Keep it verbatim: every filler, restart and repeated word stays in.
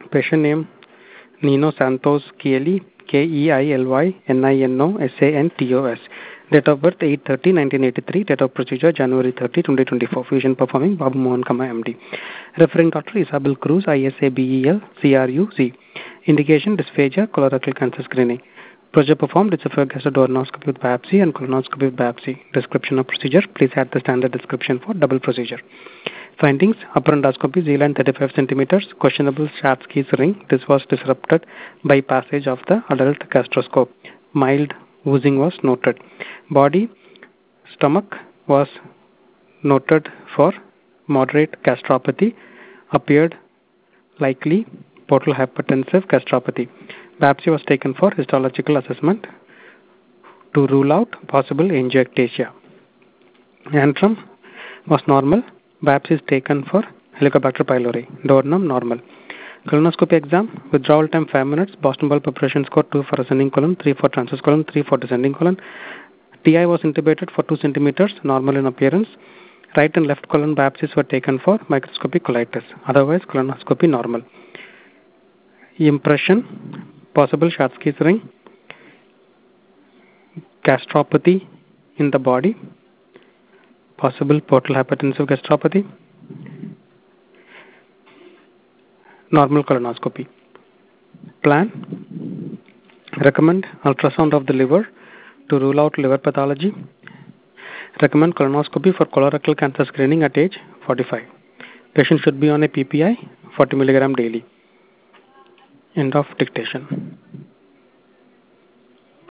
Patient name Nino Santos Keily, K E I L Y N I N O S A N T O S. Date of birth eight thirty nineteen eighty-three. Date of procedure January thirtieth twenty twenty-four. Fusion performing Babu Mohan Kama M D. Referring doctor Isabel Cruz, I S A B E L C R U Z. Indication dysphagia, colorectal cancer screening. Procedure performed esophagogastroscopy with biopsy and colonoscopy with biopsy. Description of procedure. Please add the standard description for double procedure. Findings: upper endoscopy, Z-line thirty-five centimeters, questionable Schatzki's ring. This was disrupted by passage of the adult gastroscope. Mild oozing was noted. Body, stomach was noted for moderate gastropathy. Appeared likely portal hypertensive gastropathy. Biopsy was taken for histological assessment to rule out possible angiectasia. Antrum was normal. Biopsy is taken for Helicobacter pylori. Duodenum normal. Colonoscopy exam. Withdrawal time five minutes. Boston ball preparation score two for ascending colon, three for transverse colon, three for descending colon. T I was intubated for two centimeters. Normal in appearance. Right and left colon biopsies were taken for microscopic colitis. Otherwise, colonoscopy normal. Impression. Possible Schatzki's ring. Gastropathy in the body. Possible portal hypertensive gastropathy. Normal colonoscopy. Plan. Recommend ultrasound of the liver to rule out liver pathology. Recommend colonoscopy for colorectal cancer screening at age forty-five. Patient should be on a P P I forty milligram daily. End of dictation.